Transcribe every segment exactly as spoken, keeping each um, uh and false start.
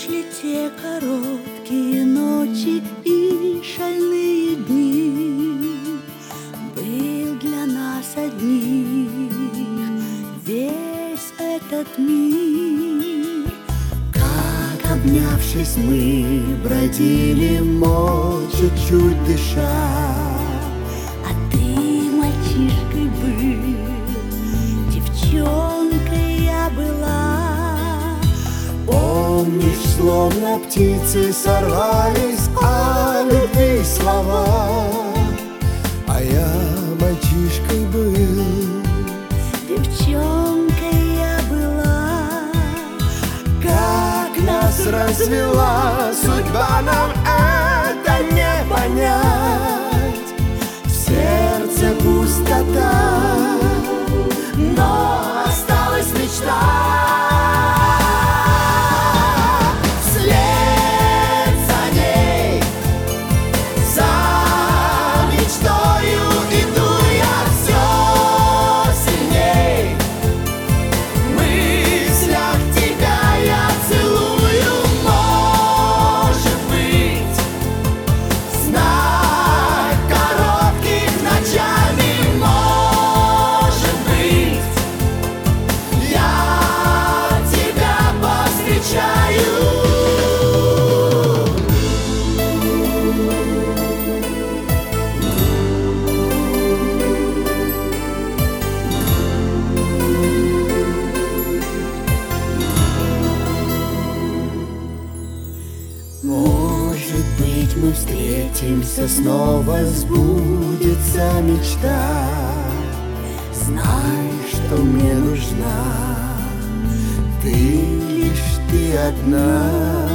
Прошли те короткие ночи и шальные дни. Был для нас одних весь этот мир. Как, обнявшись, мы бродили молча, чуть дыша. А ты мальчишкой был, девчонкой я была. Помнишь, словно птицы сорвались о любви слова, а я мальчишкой был, девчонкой я была. Как нас развела судьба, нам это не понять. В сердце пустота, но осталась мечта. Может быть, мы встретимся снова, сбудется мечта. Знай, что мне нужна ты, лишь ты одна.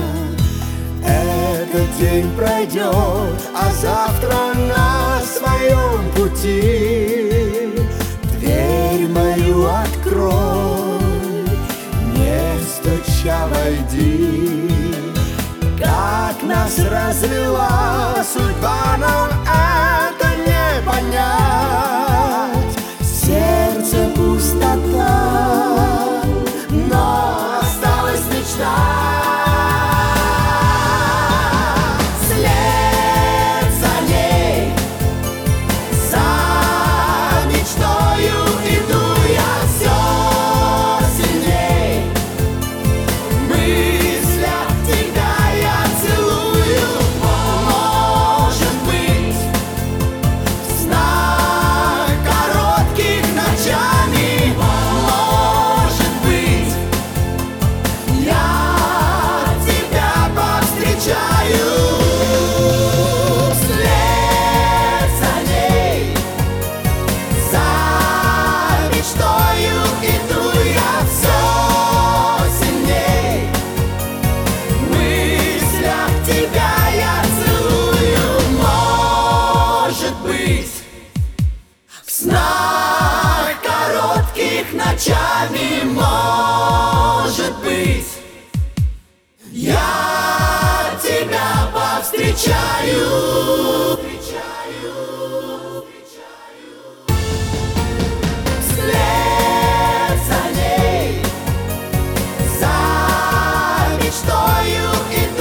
Этот день пройдет, а завтра на своем пути дверь мою открой, не стуча войди. Как нас развела судьба, нам это не понять. В сердце пустота, но осталась мечта. Вслед за ней, за мечтою иду я все сильней. В мыслях тебя я целую, может быть, в снах коротких ночами, может быть, я тебя повстречаю. Вслед за ней, за мечтою иду я все сильней. В мыслях тебя я целую, может быть, в снах коротких ночами, может быть, я тебя повстречаю. Вслед за ней, за мечтою иду